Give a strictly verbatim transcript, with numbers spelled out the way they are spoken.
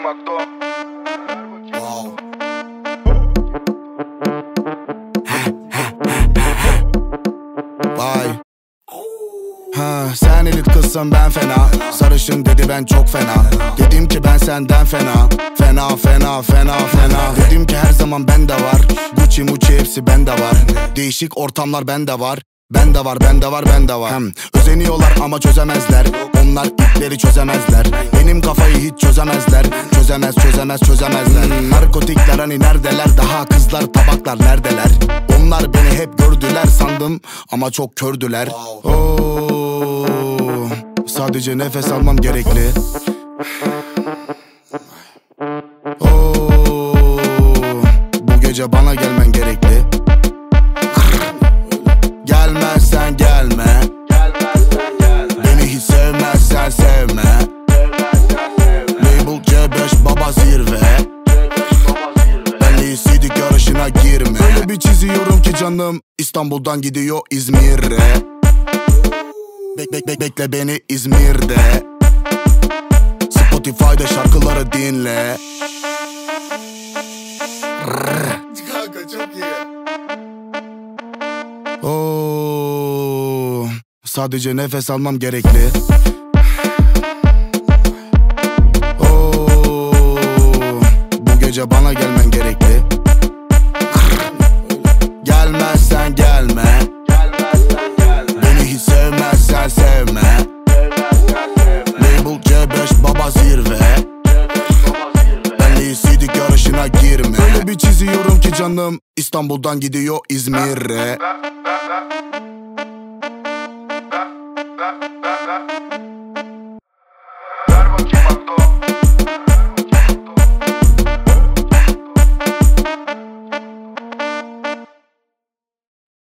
facto. Wow. Vay. Ha, sen elit kızsın ben fena. Sarışın dedi ben çok fena. Dedim ki ben senden fena. Fena fena fena fena. Dedim ki her zaman bende var. Gucci mucci hepsi bende var. Değişik ortamlar bende var. Bende var bende var bende var. Hem özeniyorlar ama çözemezler. Onlar ipleri çözemezler. Benim kafayı hiç çözemezler. Çözemez çözemez çözemezler. hmm, Narkotikler hani neredeler? Daha kızlar tabaklar neredeler? Onlar beni hep gördüler sandım ama çok kördüler. Oo, sadece nefes almam gerekli. Oo, bu gece bana gelmen gerekli. Gelmezsen gelme. Beni hiç sevmezsen sevme. Label C beş baba zirve. Benle C D yarışına girme. Öyle bir çiziyorum ki canım İstanbul'dan gidiyor İzmir'e. Bek bek bek bekle beni İzmir'de. Spotify'da şarkıları dinle. Kanka çok iyi. Oo, sadece nefes almam gerekli. Oo, bu gece bana gelmen gerekli. Gelmezsen gelme. Beni hiç sevmezsen sevme. Label C beş baba zirve. Benle C D yarışına girme. Öyle bir çiziyorum ki canım İstanbul'dan gidiyor İzmir'e.